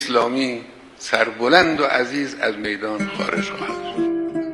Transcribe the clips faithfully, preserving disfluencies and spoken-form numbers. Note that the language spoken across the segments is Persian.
اسلامی سربلند و عزیز از میدان خارج خواهد شد.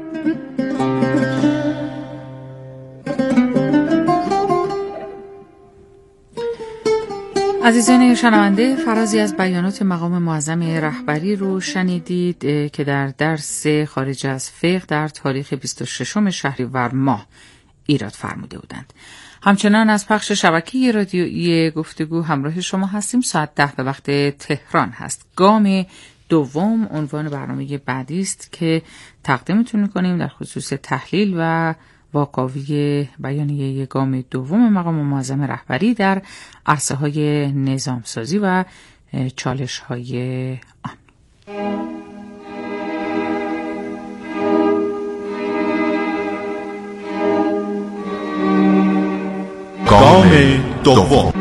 عزیزان شنونده، فرازی از بیانات مقام معظم رهبری رو شنیدید که در درس خارج از فقه در تاریخ بیست و ششم شهریور ماه ایراد فرموده بودند. همچنان از پخش شبکه رادیویی گفتگو همراه شما هستیم. ساعت ده به وقت تهران هست. گام دوم عنوان برنامه بعدی است که تقدیمتون می‌کنیم در خصوص تحلیل و واکاوی بیانیه گام دوم مقام معظم رهبری در عرصه‌های نظامسازی و چالش‌های آن. گام دوم.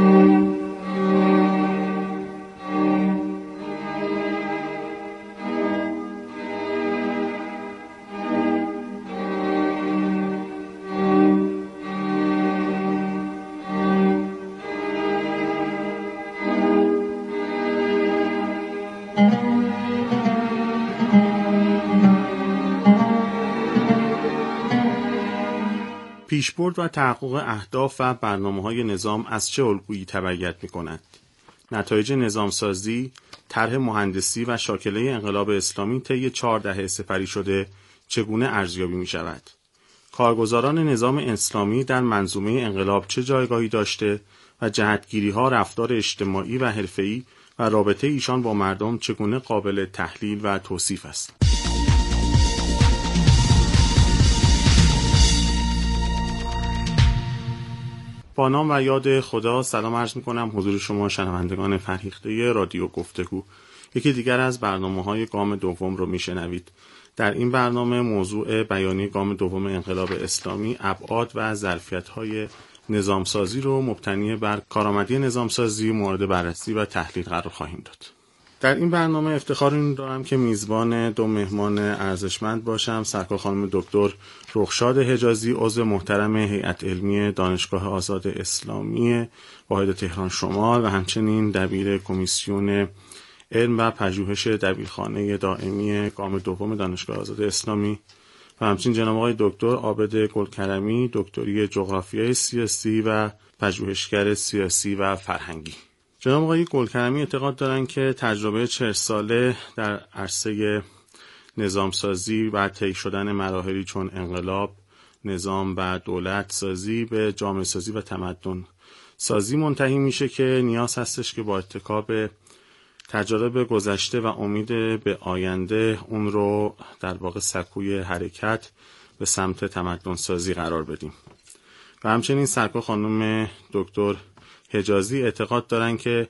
پیشبرد و تحقق اهداف و برنامه‌های نظام از چه الگویی تبعیت می‌کند؟ نتایج نظامسازی، طرح مهندسی و شاکله انقلاب اسلامی طی چهار دهه سپری شده چگونه ارزیابی می‌شود؟ کارگزاران نظام اسلامی در منظومه انقلاب چه جایگاهی داشته و جهتگیری‌ها، رفتار اجتماعی و حرفه‌ای و رابطه ایشان با مردم چگونه قابل تحلیل و توصیف است؟ با نام و یاد خدا سلام عرض می‌کنم حضور شما شنوندگان فرهیخته رادیو گفتگو. یکی دیگر از برنامه‌های گام دوم رو میشنوید. در این برنامه موضوع بیانیه گام دوم انقلاب اسلامی، ابعاد و ظرفیت‌های نظامسازی رو مبتنی بر کارآمدی نظامسازی مورد بررسی و تحلیل قرار خواهیم داد. در این برنامه افتخار این دارم که میزبان دو مهمان ارزشمند باشم. سرکار خانم دکتر رخشاد حجازی، عضو محترم هیئت علمی دانشگاه آزاد اسلامی واحد تهران شمال و همچنین دبیر کمیسیون علم و پژوهش دبیرخانه دائمی گام دوم دانشگاه آزاد اسلامی و همچنین جناب آقای دکتر عابد گلکرمی، دکتری جغرافیای سیاسی و پژوهشگر سیاسی و فرهنگی. جناب آقای گلکرمی اعتقاد دارند که تجربه چهل ساله در عرصه نظامسازی و طی شدن مراحلی چون انقلاب، نظام و دولت سازی به جامعه سازی و تمدن سازی منتهی میشه که نیاز هستش که با اتکا به تجارب گذشته و امید به آینده اون رو در واقع سکوی حرکت به سمت تمدن سازی قرار بدیم. و همچنین سرکار خانم دکتر حجازی اعتقاد دارن که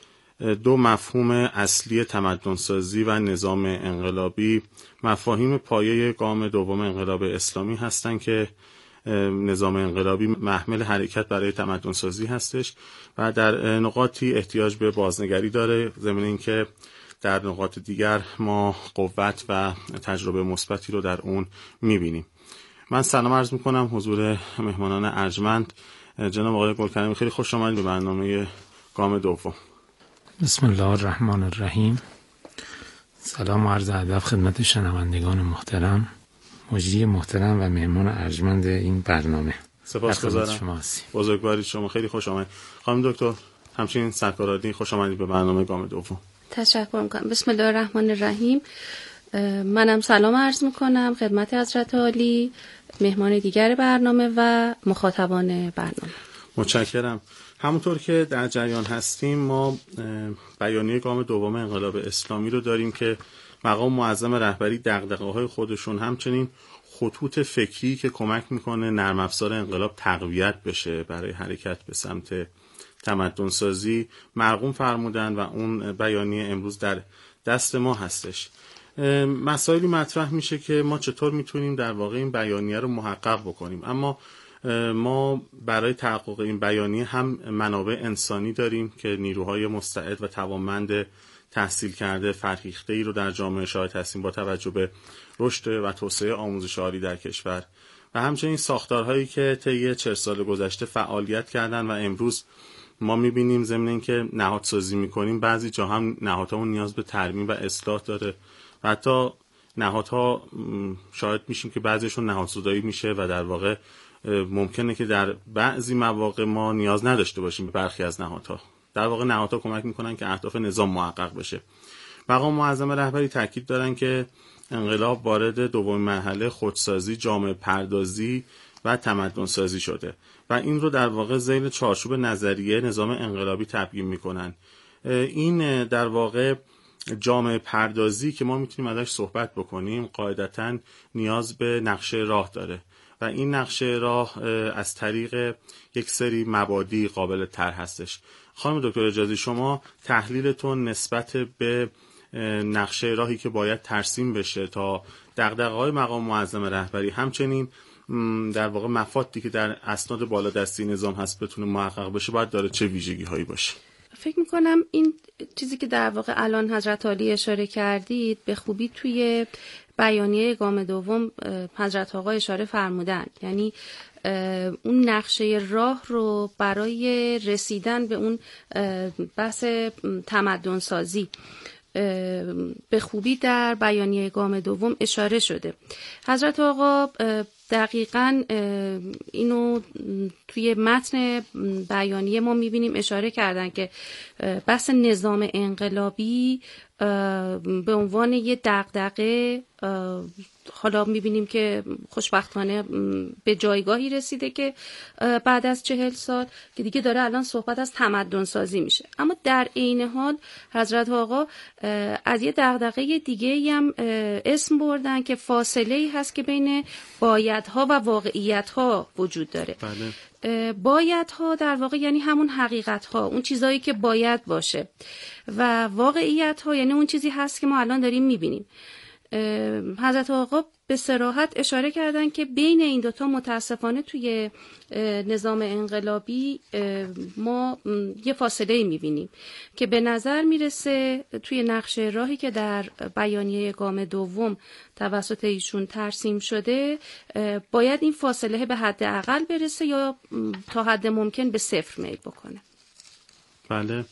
دو مفهوم اصلی تمدن‌سازی و نظام انقلابی مفاهیم پایه گام دوم انقلاب اسلامی هستند که نظام انقلابی محمل حرکت برای تمدن‌سازی هستش و در نقاطی احتیاج به بازنگری داره، ضمن اینکه در نقاط دیگر ما قوت و تجربه مثبتی رو در اون می‌بینیم. من سلام عرض می‌کنم حضور مهمانان ارجمند. جناب آقای گلکرمی خیلی خوش آمدید به برنامه گام دوم. بسم الله الرحمن الرحیم. سلام و عرض ادب خدمت شنوندگان محترم، مجری محترم و مهمان ارجمند این برنامه. سپاسگزارم. بزرگوارید شما، خیلی خوش آمدید. خانم دکتر همچنین سرکارعالی خوش آمدید به برنامه گام دوم. تشکر می‌کنم. بسم الله الرحمن الرحیم. منم سلام عرض می‌کنم خدمت حضرت عالی، مهمان دیگر برنامه و مخاطبان برنامه. متشکرم. همونطور که در جریان هستیم ما بیانیه گام دوم انقلاب اسلامی رو داریم که مقام معظم رهبری دغدغه‌های خودشون همچنین خطوط فکری که کمک میکنه نرم افزار انقلاب تقویت بشه برای حرکت به سمت تمدن سازی مرقوم فرمودن و اون بیانیه امروز در دست ما هستش. مسائلی مطرح میشه که ما چطور میتونیم در واقع این بیانیه رو محقق بکنیم، اما ما برای تحقق این بیانیه هم منابع انسانی داریم که نیروهای مستعد و توانمند تحصیل کرده فرهیخته‌ای رو در جامعه شاهد هستیم با توجه به رشد و توسعه آموزش عالی در کشور و همچنین ساختارهایی که طی چهل سال گذشته فعالیت کردن و امروز ما میبینیم ضمن اینکه نهادسازی میکنیم بعضی جا هم نهادهامون نیاز به ترمیم و اصلاح داره و حتی نهادها شاهد میشیم که بعضیشون نهادزدایی میشه و در واقع ممکنه که در بعضی مواقع ما نیاز نداشته باشیم به برخی از نهادها. در واقع نهادها کمک میکنن که اهداف نظام محقق بشه. مقام معظم رهبری تاکید دارن که انقلاب وارد دومین مرحله خودسازی، جامعه پردازی و تمدن سازی شده و این رو در واقع ذیل چارچوب نظریه نظام انقلابی تبیین میکنن. این در واقع جامعه پردازی که ما میتونیم ازش صحبت بکنیم قاعدتاً نیاز به نقشه راه داره و این نقشه راه از طریق یک سری مبادی قابل طرح هستش. خانم دکتر اجازی، شما تحلیلتون نسبت به نقشه راهی که باید ترسیم بشه تا دغدغه‌های مقام معظم رهبری همچنین در واقع مفادی که در اسناد بالادستی نظام هست بتونه محقق بشه باید داره چه ویژگی هایی باشه؟ فکر میکنم این چیزی که در واقع الان حضرت عالی اشاره کردید به خوبی توی بیانیه گام دوم حضرت آقا اشاره فرمودن، یعنی اون نقشه راه رو برای رسیدن به اون بحث تمدن سازی به خوبی در بیانیه گام دوم اشاره شده. حضرت آقا دقیقاً اینو توی متن بیانیه ما میبینیم اشاره کردن که بحث نظام انقلابی به عنوان یه دغدغه حالا میبینیم که خوشبختانه به جایگاهی رسیده که بعد از چهل سال که دیگه داره الان صحبت از تمدن سازی میشه. اما در عین حال حضرت آقا از یه دغدغه دیگه هم اسم بردن که فاصله ای هست که بین بایدها و واقعیتها وجود داره. بله. بایدها در واقع یعنی همون حقیقتها، اون چیزایی که باید باشه و واقعیتها یعنی اون چیزی هست که ما الان داریم میبینیم. حضرت آقا به صراحت اشاره کردن که بین این دوتا متاسفانه توی نظام انقلابی ما یه فاصله میبینیم که به نظر میرسه توی نقشه راهی که در بیانیه گام دوم توسط ایشون ترسیم شده باید این فاصله به حد اقل برسه یا تا حد ممکن به صفر میل بکنه. بله،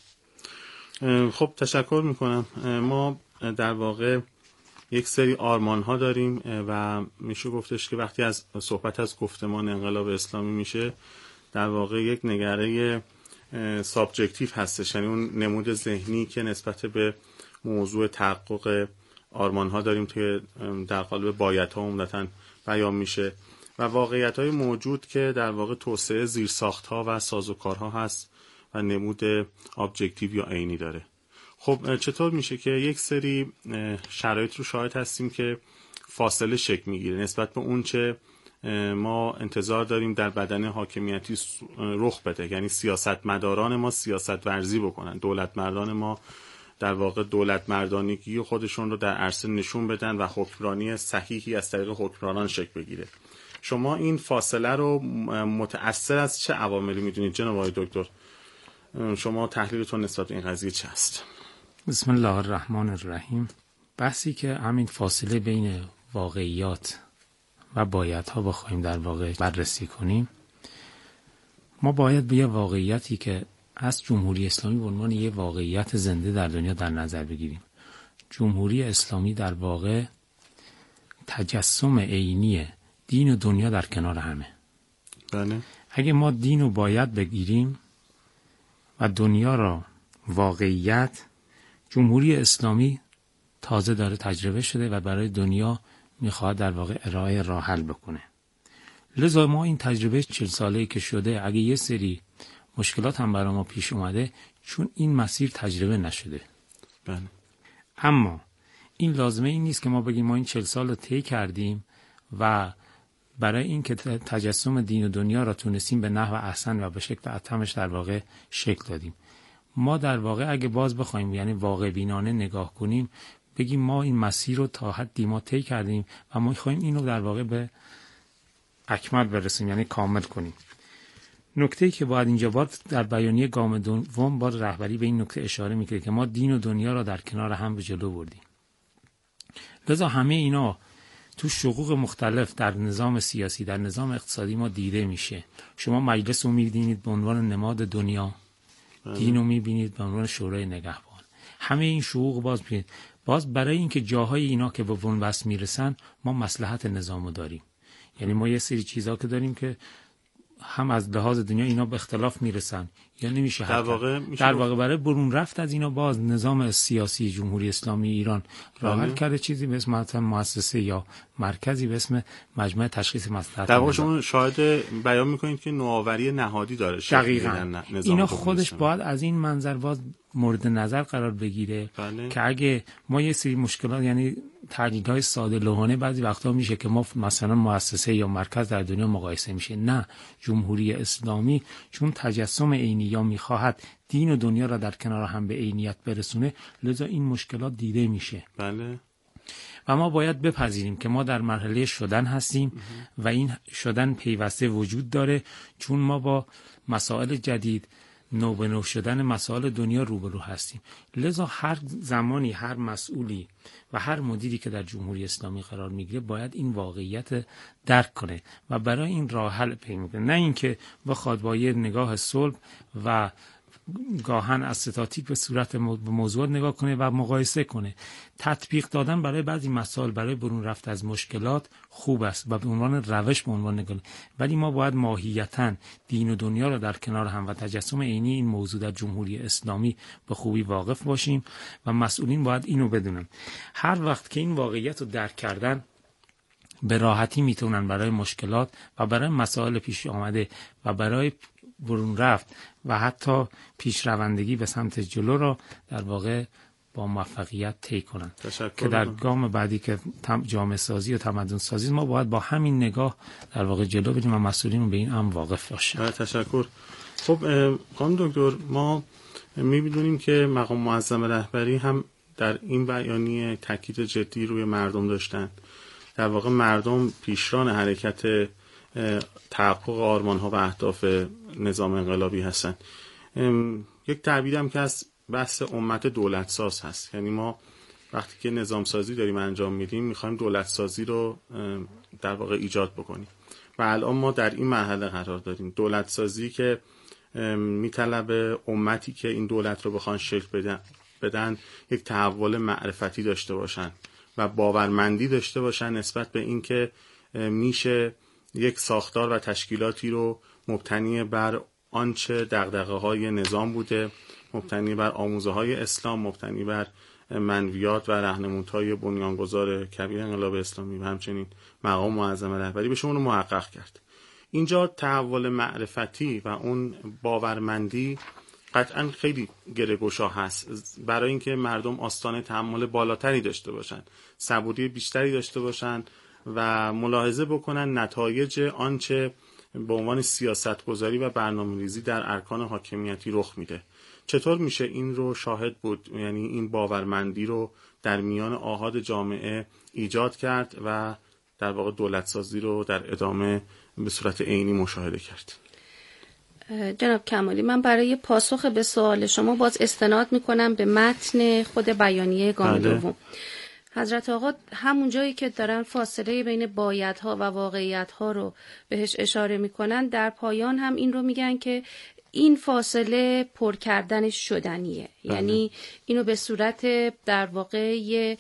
خب تشکر میکنم. ما در واقع یک سری آرمان ها داریم و میشه گفتش که وقتی از صحبت از گفتمان انقلاب اسلامی میشه در واقع یک نگره سابجکتیو هستش، یعنی اون نمود ذهنی که نسبت به موضوع تحقق آرمان ها داریم که در قالب بایدها عمدتاً بیان میشه و واقعیت های موجود که در واقع توسعه زیرساخت ها و سازوکارها هست و نمود ابجکتیو یا عینی داره. خب چطور میشه که یک سری شرایط رو شاهد هستیم که فاصله شکل میگیره نسبت به اون چه ما انتظار داریم در بدن حاکمیتی رخ بده، یعنی سیاستمداران ما سیاست ورزی بکنن، دولت مردان ما در واقع دولت مردانگی خودشون رو در عرصه نشون بدن و حکمرانی صحیحی از طریق حکمرانان شکل بگیره. شما این فاصله رو متأثر از چه عواملی میدونید جناب آقای دکتر؟ شما تحلیلتون نسبت به این قضیه چه است؟ بسم الله الرحمن الرحیم. بحثی که همین فاصله بین واقعیات و بایدها بخوایم در واقع بررسی کنیم، ما باید به یه واقعیتی که از جمهوری اسلامی به عنوان یه واقعیت زنده در دنیا در نظر بگیریم. جمهوری اسلامی در واقع تجسم عینی دین و دنیا در کنار همه. بله. اگه ما دین و باید بگیریم و دنیا را واقعیت، جمهوری اسلامی تازه داره تجربه شده و برای دنیا میخواد در واقع ارائه راه حل بکنه. لذا ما این تجربه چهل ساله‌ای که شده اگه یه سری مشکلات هم برای ما پیش اومده چون این مسیر تجربه نشده. بله. اما این لازمه این نیست که ما بگیم ما این چهل سال رو طی کردیم و برای این که تجسم دین و دنیا را تونستیم به نحو احسن و به شکل اتمش در واقع شکل دادیم. ما در واقع اگه باز بخوایم یعنی واقع بینانه نگاه کنیم بگیم ما این مسیر رو تا حدی ما طی کردیم و ما می‌خوایم اینو در واقع به اکمل برسیم، یعنی کامل کنیم. نکته‌ای که باید اینجا باید در بیانیه گام دوم باید رهبری به این نکته اشاره می‌کنه که ما دین و دنیا را در کنار هم به جلو بردیم. لذا همه اینا تو شقوق مختلف در نظام سیاسی، در نظام اقتصادی ما دیده میشه. شما مجلس رو می‌بینید به عنوان نماد دنیا، دین رو میبینید به عنوان شورای نگهبان. همه این شقوق باز بینید. باز برای اینکه جاهای اینا که به بنبست میرسن ما مصلحت نظامو داریم. یعنی ما یه سری چیزا که داریم که هم از لحاظ دنیا اینا به اختلاف میرسن یا نمیشه در واقع میشه در واقع برای برون رفت از اینا باز نظام سیاسی جمهوری اسلامی ایران راه حل کرده چیزی به اسم مؤسسه یا مرکزی به اسم مجمع تشخیص مصلحت. در واقع شما شاهد بیان میکنید که نوآوری نهادی داره شکل میدن. اینا خودش باید از این منظر باز مورد نظر قرار بگیره بله. که اگه ما یه سری مشکلات یعنی تحلیل‌های ساده لوحانه بعضی وقتا میشه که ما مثلا مؤسسه یا مرکز در دنیا مقایسه میشه. نه، جمهوری اسلامی چون تجسم عینی یا میخواهد دین و دنیا را در کنار هم به عینیت برسونه، لذا این مشکلات دیده میشه. بله. و ما باید بپذیریم که ما در مرحله شدن هستیم و این شدن پیوسته وجود داره، چون ما با مسائل جدید نو به نو شدن مسائل دنیا روبرو هستیم. لذا هر زمانی هر مسئولی و هر مدیری که در جمهوری اسلامی قرار میگیره باید این واقعیت درک کنه و برای این راه حل پیدا کنه، نه اینکه بخواد با یه نگاه صلب و گاهن از ستاتیک به صورت موضوعات نگاه کنه و مقایسه کنه. تطبیق دادن برای بعضی مسائل برای برون رفت از مشکلات خوب است و به عنوان روش به عنوان نگاه، ولی ما باید ماهیتاً دین و دنیا را در کنار هم و تجسم عینی این موضوع در جمهوری اسلامی به خوبی واقف باشیم و مسئولین باید اینو بدونن. هر وقت که این واقعیت رو درک کردن به راحتی میتونن برای مشکلات و برای مسائل پیش آمده و برای برون رفت و حتی پیشروندگی به سمت جلو را در واقع با موفقیت طی کنند. که در گام بعدی که جامعه سازی و تمدن سازی ما باید با همین نگاه در واقع جلو بریم و مسئولین به این امر واقف باشیم. تشکر. خب خانم دکتر، ما می‌بینیم که مقام معظم رهبری هم در این بیانیه تاکید جدی روی مردم داشتن. در واقع مردم پیشران حرکت تحقق آرمان‌ها و اهداف نظام انقلابی هستن. یک تعبیرم که از بحث امت دولت ساز هست، یعنی ما وقتی که نظام سازی داریم انجام میدیم میخوایم دولت سازی رو در واقع ایجاد بکنیم و الان ما در این مرحله قرار داریم. دولت سازی که میطلبه امتی که این دولت رو بخوان شکل بدن بدن یک تحول معرفتی داشته باشن و باورمندی داشته باشن نسبت به اینکه میشه یک ساختار و تشکیلاتی رو مبتنی بر آنچه دغدغه‌های نظام بوده، مبتنی بر آموزه‌های اسلام، مبتنی بر منویات و راهنمودهای بنیانگذار کبیر انقلاب اسلامی و همچنین مقام معظم رهبری بشه اون رو محقق کرد. اینجا تحول معرفتی و اون باورمندی قطعا خیلی گره‌گشا هست برای اینکه مردم آستانه تحمل بالاتری داشته باشن، صبوری بیشتری داشته باشن و ملاحظه بکنن نتایج آنچه به عنوان سیاستگذاری و برنامه‌ریزی در ارکان حاکمیتی رخ میده. چطور میشه این رو شاهد بود، یعنی این باورمندی رو در میان آحاد جامعه ایجاد کرد و در واقع دولت سازی رو در ادامه به صورت عینی مشاهده کرد؟ جناب کمالی، من برای پاسخ به سوال شما باز استناد میکنم به متن خود بیانیه گام دوم. حضرت آقا همون جایی که دارن فاصله بین بایدها و واقعیتها رو بهش اشاره میکنن، در پایان هم این رو میگن که این فاصله پر کردنش شدنیه. یعنی اینو به صورت در واقع یه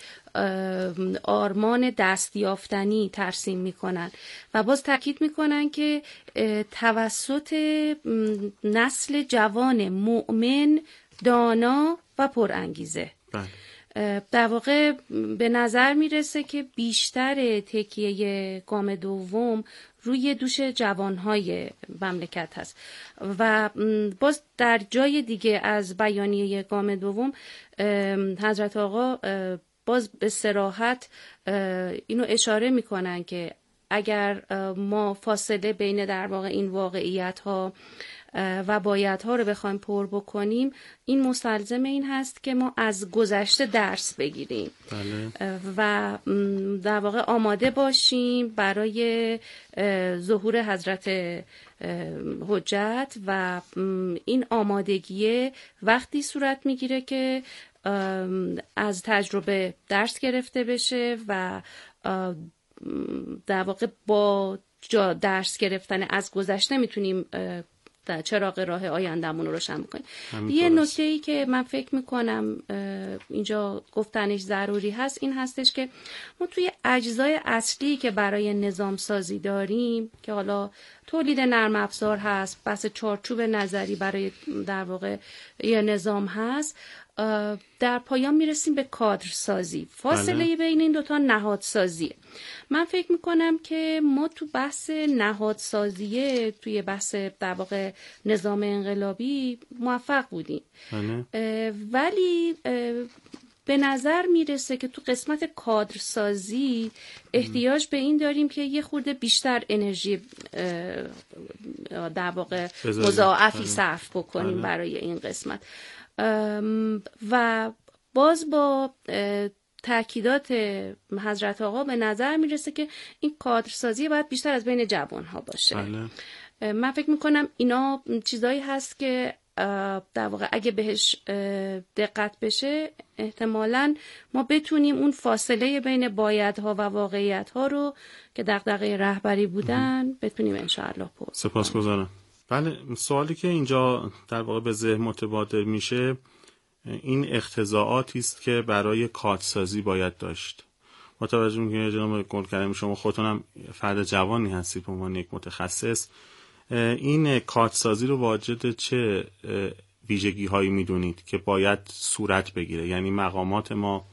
آرمان دستیافتنی ترسیم میکنن و باز تاکید میکنن که توسط نسل جوان مؤمن، دانا و پرانگیزه. در واقع به نظر میرسه که بیشتر تکیه گام دوم روی دوش جوانهای مملکت هست و باز در جای دیگه از بیانیه گام دوم حضرت آقا باز به صراحت اینو اشاره میکنن که اگر ما فاصله بین در واقع این واقعیت ها و بایدها رو بخوایم پر بکنیم، این مستلزم این هست که ما از گذشته درس بگیریم. بله. و در واقع آماده باشیم برای ظهور حضرت حجت و این آمادگی وقتی صورت میگیره که از تجربه درس گرفته بشه و در واقع با جا درس گرفتن از گذشته میتونیم در چراغ راه آیندهمون رو روشن بکنیم. یه نکته‌ای که من فکر میکنم اینجا گفتنش ضروری هست این هستش که ما توی اجزای اصلی که برای نظام سازی داریم که حالا تولید نرم افزار هست، بس چارچوب نظری برای در واقع یه نظام هست، در پایان میرسیم به کادر سازی. فاصله بله. بین این دوتا نهاد سازیه. من فکر میکنم که ما تو بحث نهاد سازیه توی بحث در واقع نظام انقلابی موفق بودیم بله. ولی به نظر میرسه که تو قسمت کادر سازی احتیاج به این داریم که یه خورده بیشتر انرژی در واقع مضاعفی صرف بکنیم بله. برای این قسمت و باز با تأکیدات حضرت آقا به نظر میرسه که این کادرسازی باید بیشتر از بین جوانها باشه بله. من فکر میکنم اینا چیزایی هست که در واقع اگه بهش دقت بشه احتمالاً ما بتونیم اون فاصله بین بایدها و واقعیتها رو که دغدغه رهبری بودن بتونیم انشاءالله پر. سپاسگزارم. بله، سوالی که اینجا در واقع به ذهن متبادر میشه این اقتضاعاتی است که برای کادرسازی باید داشت. با توجه به اینکه جناب گلکرمی شما خودتون هم فرد جوانی هستید به عنوان یک متخصص، این کادرسازی رو واجد چه ویژگی هایی میدونید که باید صورت بگیره؟ یعنی مقامات ما،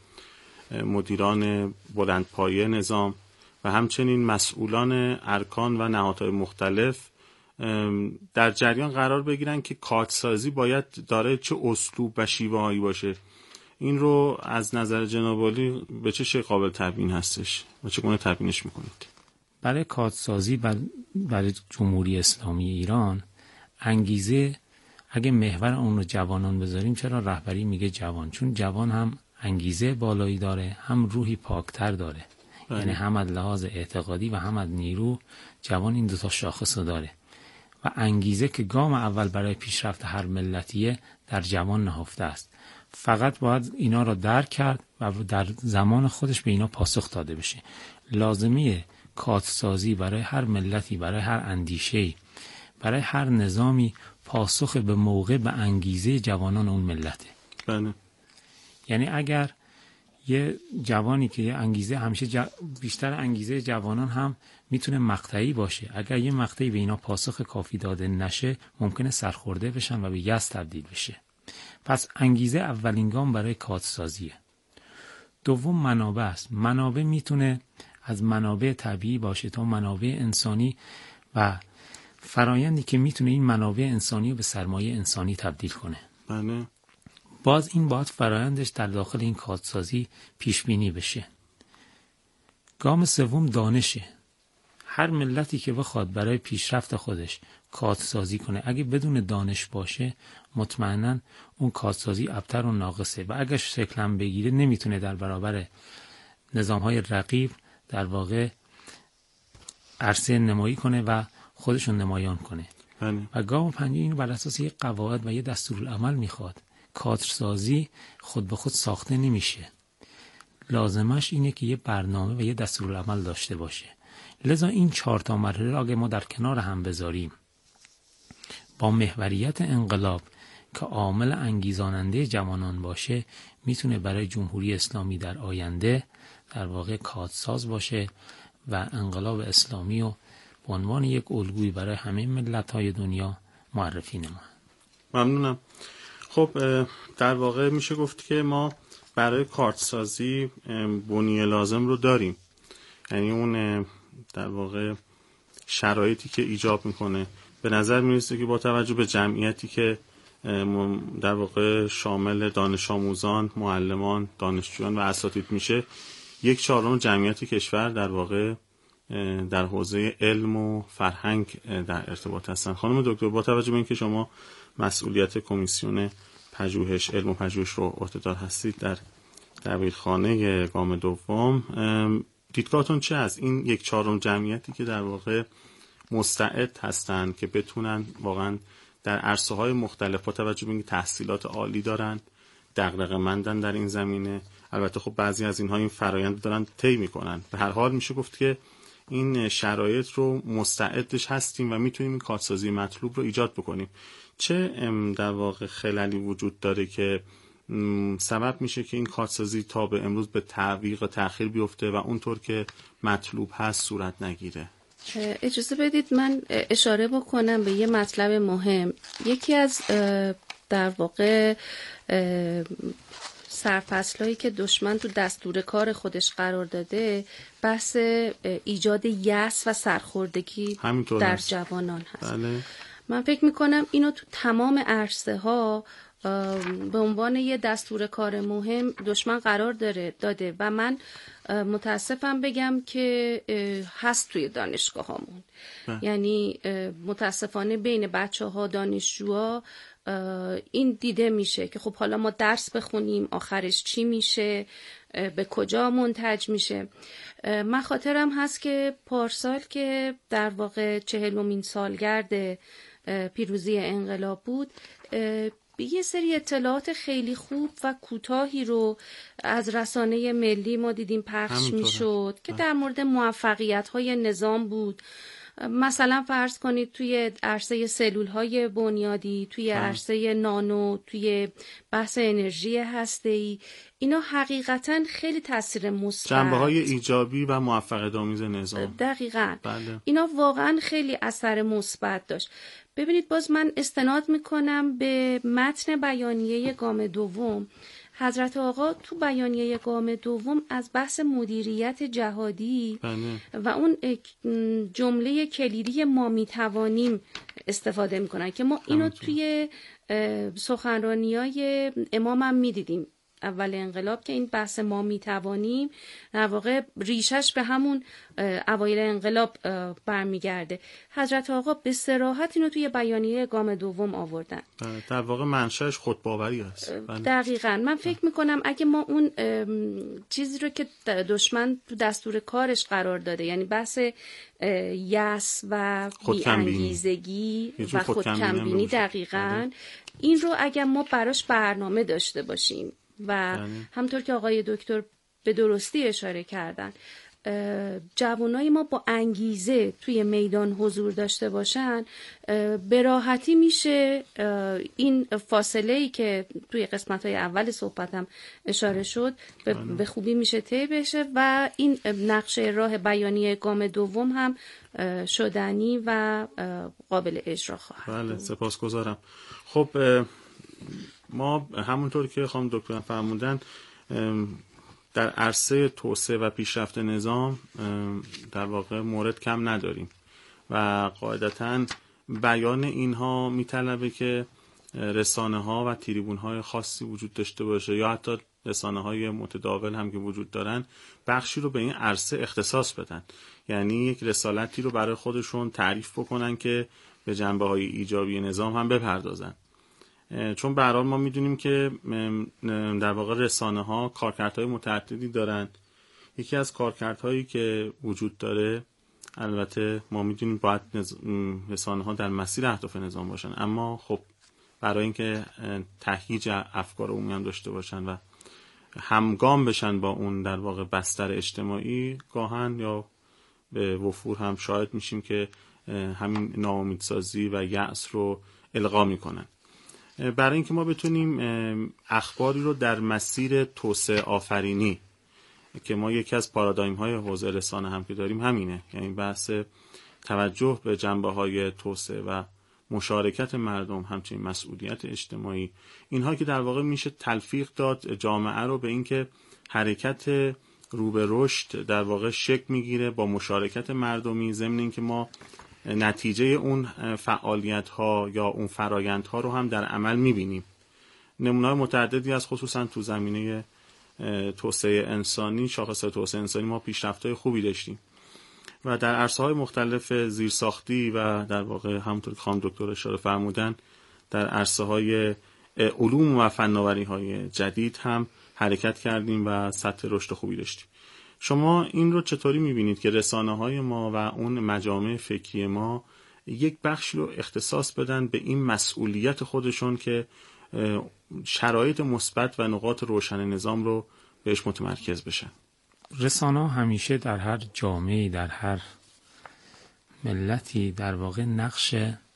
مدیران بلندپایه نظام و همچنین مسئولان ارکان و نهادهای مختلف در جریان قرار بگیرن که کادرسازی باید داره چه اسلوب و شیوه هایی باشه. این رو از نظر جناب عالی به چه شکل قابل تبیین هستش و چگونه تبیینش میکنید؟ برای کادرسازی برای جمهوری اسلامی ایران انگیزه، اگه محور اون رو جوانان بذاریم، چرا رهبری میگه جوان؟ چون جوان هم انگیزه بالایی داره، هم روحی پاکتر داره بله. یعنی هم از لحاظ اعتقادی و هم از نیرو جوان این دو تا شاخص رو داره و انگیزه که گام اول برای پیشرفت هر ملتیه در جوان نهفته است. فقط باید اینا را درک کرد و در زمان خودش به اینا پاسخ داده بشه. لازمیه کادرسازی برای هر ملتی، برای هر اندیشه‌ای، برای هر نظامی پاسخ به موقع به انگیزه جوانان اون ملته. بله. یعنی اگر یه جوانی که یه انگیزه همیشه ج... بیشتر انگیزه جوانان هم میتونه مقطعی باشه، اگر یه مقطعی به اینا پاسخ کافی داده نشه ممکنه سرخورده بشن و به یأس تبدیل بشه. پس انگیزه اولین گام برای کادرسازیه. دوم منابع است. منابع میتونه از منابع طبیعی باشه تا منابع انسانی و فرایندی که میتونه این منابع انسانی رو به سرمایه انسانی تبدیل کنه. بله. باز این باید فرایندش در داخل این کادرسازی پیش بینی بشه. گام سوم دانشه. هر ملتی که بخواد برای پیشرفت خودش کادرسازی کنه، اگه بدون دانش باشه مطمئناً اون کادرسازی ابتر و ناقصه و اگه شکل هم بگیره نمیتونه در برابر نظام‌های رقیب در واقع عرصه نمایی کنه و خودشون نمایان کنه. بله. و گام پنجم اینو بر اساس یک قواعد و یک دستورالعمل میخواد. کادرسازی خود به خود ساخته نمیشه. لازمش اینه که یه برنامه و یه دستورالعمل داشته باشه. لذا این چهار تا مرحله اگه ما در کنار هم بذاریم با محوریت انقلاب که عامل انگیزاننده جوانان باشه، میتونه برای جمهوری اسلامی در آینده در واقع کادرساز باشه و انقلاب اسلامی رو به عنوان یک الگویی برای همه ملت‌های دنیا معرفی نماید. ممنونم. خب در واقع میشه گفت که ما برای کادرسازی بنیه لازم رو داریم، یعنی اون در واقع شرایطی که ایجاب میکنه. به نظر میرسه که با توجه به جمعیتی که در واقع شامل دانش آموزان، معلمان، دانشجویان و اساتید میشه، یک چهارم جمعیت کشور در واقع در حوزه علم و فرهنگ در ارتباط هستن. خانم دکتر، با توجه به اینکه شما مسئولیت کمیسیون پژوهش، علم و پژوهش رو عهده‌دار هستید در دبیرخانه گام دوم، دیدگاهتون چه از این یک چهارم جمعیتی که در واقع مستعد هستن که بتونن واقعا در عرصه‌های مختلف با توجه به اینکه تحصیلات عالی دارن، دغدغه‌مندن در این زمینه، البته خب بعضی از اینها این فرآیند دارن طی میکنن، به هر حال میشه گفت که این شرایط رو مستعدش هستیم و میتونیم این کارسازی مطلوب رو ایجاد بکنیم. چه در واقع خللی وجود داره که سبب میشه که این کارسازی تا به امروز به تعویق و تأخیر بیفته و اونطور که مطلوب هست صورت نگیره؟ اجازه بدید من اشاره بکنم به یه مطلب مهم. یکی از در واقع سرفصلایی که دشمن تو دستور کار خودش قرار داده بحث ایجاد یأس و سرخوردگی در هست. جوانان هست. بله. من فکر میکنم اینو تو تمام عرصه ها به عنوان یه دستور کار مهم دشمن قرار داره داده و من متاسفم بگم که هست توی دانشگاه هامون. یعنی متاسفانه بین بچه ها دانشجوها این دیده میشه که خب حالا ما درس بخونیم آخرش چی میشه، به کجا منتج میشه. من خاطرم هست که پارسال که در واقع چهلمین سالگرد پیروزی انقلاب بود، یه سری اطلاعات خیلی خوب و کوتاهی رو از رسانه ملی ما دیدیم پخش میشد که در مورد موفقیت‌های نظام بود. مثلا فرض کنید توی عرصه سلول‌های بنیادی، توی عرصه نانو، توی بحث انرژی هسته‌ای، اینا حقیقتاً خیلی تاثیر مثبت، جنبه‌های ایجابی و موفقیت‌آمیز نظام. دقیقاً. بله. اینا واقعاً خیلی اثر مثبت داشت. ببینید باز من استناد میکنم به متن بیانیه گام دوم. حضرت آقا تو بیانیه گام دوم از بحث مدیریت جهادی بله. و اون جمله کلیدی ما میتوانیم استفاده میکنن که ما اینو توی سخنرانی‌های امام هم میدیدیم اول انقلاب که این بحث ما میتوانیم در واقع ریشش به همون اوایل انقلاب برمیگرده. حضرت آقا به صراحت اینو توی بیانیه گام دوم آوردن. در واقع منشأش خودباوری است. دقیقاً. من فکر میکنم اگه ما اون چیزی رو که دشمن تو دستور کارش قرار داده، یعنی بحث یأس و بی‌انگیزگی و خودکمبینی، دقیقاً این رو اگه ما براش برنامه داشته باشیم و همطور که آقای دکتر به درستی اشاره کردن، جوانای ما با انگیزه توی میدان حضور داشته باشن، به راحتی میشه این فاصله‌ای که توی قسمت‌های اول صحبتم اشاره شد به خوبی میشه طی بشه و این نقشه راه بیانیه گام دوم هم شدنی و قابل اجرا خواهد. بله، سپاسگزارم. خب ما همونطور که خانم دکتر فرمودن در عرصه توسعه و پیشرفت نظام در واقع مورد کم نداریم و قاعدتاً بیان اینها میطلبه که رسانه ها و تریبون های خاصی وجود داشته باشه یا حتی رسانه های متداول هم که وجود دارن بخشی رو به این عرصه اختصاص بدن، یعنی یک رسالتی رو برای خودشون تعریف بکنن که به جنبه های ایجابی نظام هم بپردازن. چون به هر حال ما میدونیم که در واقع رسانه ها کارکردهای متعددی دارن. یکی از کارکردهایی که وجود داره، البته ما میدونیم باید رسانه ها در مسیر اهداف نظام باشن، اما خب برای اینکه تهییج افکار عمومی هم داشته باشن و همگام بشن با اون در واقع بستر اجتماعی، گاهن یا به وفور هم شاهد میشیم که همین ناامیدسازی و یأس رو القا میکنن. برای اینکه ما بتونیم اخباری رو در مسیر توسعه آفرینی که ما یکی از پارادایم های حوزه رسانه هم که داریم همینه، یعنی بحث توجه به جنبه های توسعه و مشارکت مردم، همچنین مسئولیت اجتماعی، اینها که در واقع میشه تلفیق داد جامعه رو به اینکه حرکت رو به رشد در واقع شکل میگیره با مشارکت مردمی، ضمن اینکه ما نتیجه اون فعالیت ها یا اون فرایند ها رو هم در عمل میبینیم. نمونه‌های متعددی از خصوصا تو زمینه توسعه انسانی، شاخص توسعه انسانی ما پیشرفت‌های خوبی داشتیم و در عرصه‌های مختلف زیرساختی و در واقع همونطور که خانم دکتر اشاره فرمودن در عرصه‌های علوم و فناوری‌های جدید هم حرکت کردیم و سطح رشد خوبی داشتیم. شما این رو چطوری می‌بینید که رسانه‌های ما و اون مجامع فکری ما یک بخش رو اختصاص بدن به این مسئولیت خودشون که شرایط مثبت و نقاط روشن نظام رو بهش متمرکز بشن؟ رسانه همیشه در هر جامعه، در هر ملتی در واقع نقش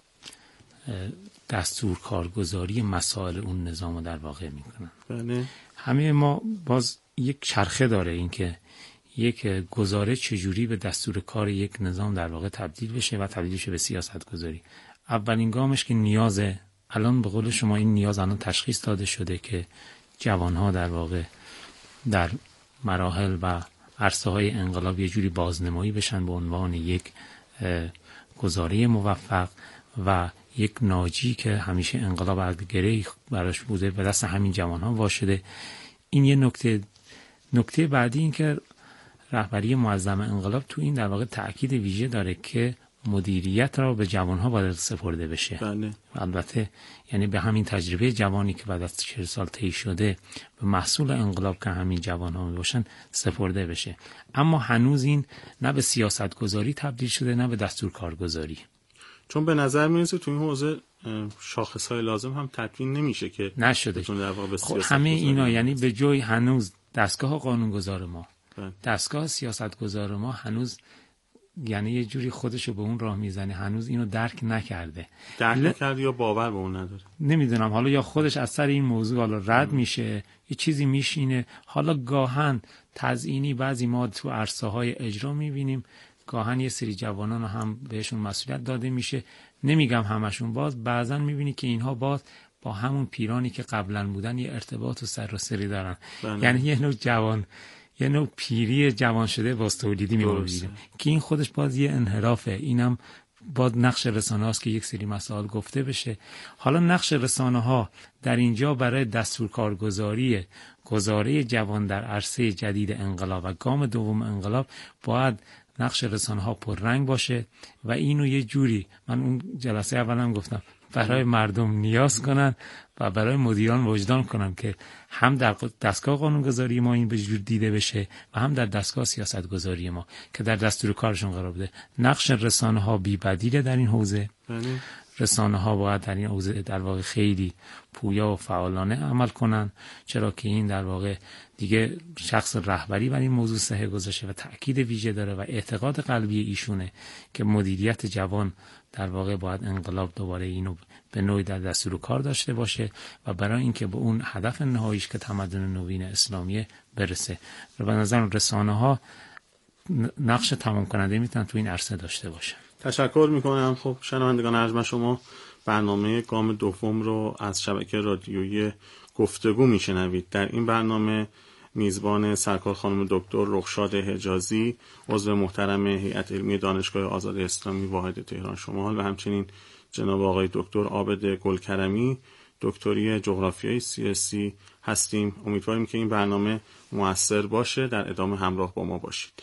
دستور کارگزاری مسائل اون نظام رو در واقع میکنن. بله. همه ما باز یک چرخه داره، این که یک گزاره چجوری به دستور کار یک نظام در واقع تبدیل بشه و تبدیل بشه به سیاست گذاری. اولین گامش که نیازه، الان به قول شما این نیاز الان تشخیص داده شده که جوانها در واقع در مراحل و عرصه های انقلاب یه جوری بازنمایی بشن به عنوان یک گزاره موفق و یک ناجی که همیشه انقلاب عقدگری براش بوده به دست همین جوانها واشده. این یه نکته. نکته بعدی این که رهبری معظم انقلاب تو این در واقع تأکید ویژه داره که مدیریت را به جوانها باید سپرده بشه. بله. البته یعنی به همین تجربه جوانی که بعد از چهل سال طی شده به محصول انقلاب که همین جوانها می باشن سپرده بشه. اما هنوز این نه به سیاست گذاری تبدیل شده نه به دستور کارگزاری. چون به نظر میرسه تو این حوزه شاخصهای لازم هم تدوین نمیشه که نشده. چون در واقع به خب همه اینا یعنی به جای هنوز دستگاه قانونگذار ما بله. دستگاه سیاستگزار ما هنوز یعنی یه جوری خودشو به اون راه میزنه، هنوز اینو درک نکرده. درک ل... نکرده یا باور به اون نداره. نمیدونم، حالا یا خودش از سر این موضوع حالا رد ام. میشه، یه چیزی میشینه. حالا گاهن تزیینی بعضی ما تو عرصه های اجرا میبینیم، گاهن یه سری جوانان هم بهشون مسئولیت داده میشه. نمیگم همشون، باز بعضن میبینی که اینها باز با همون پیرانی که قبلا بودن یه ارتباط و سر و سری دارن. بله. یعنی یه نوع جوان یه نوع پیری جوان شده باز تولیدی می‌بینیم که این خودش باز یه انحرافه. اینم باز نقش رسانه هاست که یک سری مسائل گفته بشه. حالا نقش رسانه ها در اینجا برای دستور کارگزاری گزاره جوان در عرصه جدید انقلاب و گام دوم انقلاب باید نقش رسانه ها پررنگ باشه و اینو یه جوری، من اون جلسه اولم گفتم، برای مردم نیاز کنن و برای مدیران وجدان کنن که هم در دستگاه قانونگذاری ما این به جور دیده بشه و هم در دستگاه سیاست گذاری ما که در دستور کارشون قرار بده. نقش رسانه ها بی بدیله در این حوزه. بله. رسانه ها باید در این حوزه در واقع خیلی پویا و فعالانه عمل کنن، چرا که این در واقع دیگه شخص رهبری بر این موضوع سهه گذاشته و تأکید ویژه داره و اعتقاد قلبی ایشونه که مدیریت جوان در واقع باید انقلاب دوباره اینو به نوعی در دستور کار داشته باشه و برای اینکه به اون هدف نهاییش که تمدن نوین اسلامیه برسه. و به نظر رسانه ها نقش تمام کننده میتونن تو این عرصه داشته باشه. تشکر میکنم. خب شنوندگان ارجمند، شما برنامه گام دوم رو از شبکه رادیویی گفتگو میشنوید. در این برنامه میزبان سرکار خانم دکتر رخشاد حجازی، عضو محترم هیئت علمی دانشگاه آزاد اسلامی واحد تهران شمال و همچنین جناب آقای دکتر عابد گلکرمی، دکتری جغرافیای سیاسی هستیم. امیدواریم که این برنامه مؤثر باشه. در ادامه همراه با ما باشید.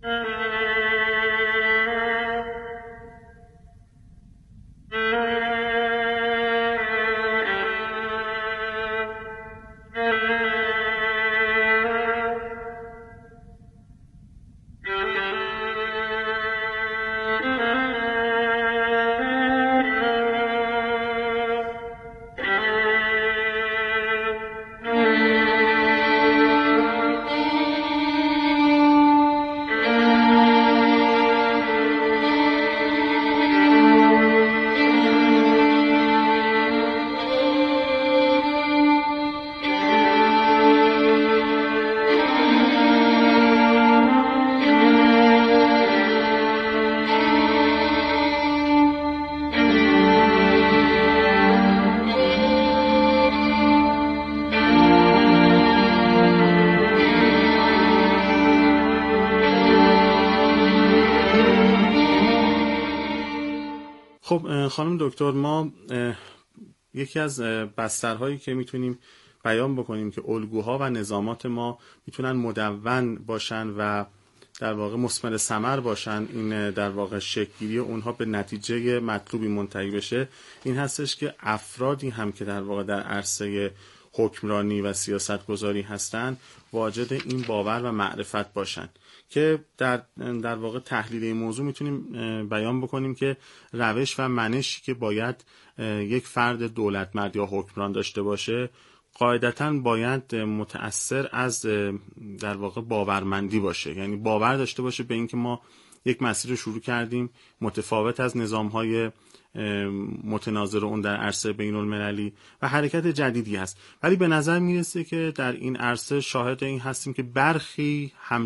خب خانم دکتر، ما یکی از بسترهایی که میتونیم بیان بکنیم که الگوها و نظامات ما میتونن مدون باشن و در واقع مثمر ثمر باشن، این در واقع شکل‌گیری اونها به نتیجه مطلوبی منتهی بشه، این هستش که افرادی هم که در واقع در عرصه حکمرانی و سیاست گذاری هستن واجد این باور و معرفت باشن که در در واقع تحلیل این موضوع میتونیم بیان بکنیم که روش و منشی که باید یک فرد دولتمرد یا حکمران داشته باشه قاعدتاً باید متأثر از در واقع باورمندی باشه، یعنی باور داشته باشه به اینکه ما یک مسیر رو شروع کردیم متفاوت از نظام‌های متناظر اون در عرصه بین المللی و حرکت جدیدی هست، ولی به نظر میرسه که در این عرصه شاهد این هستیم که برخی هم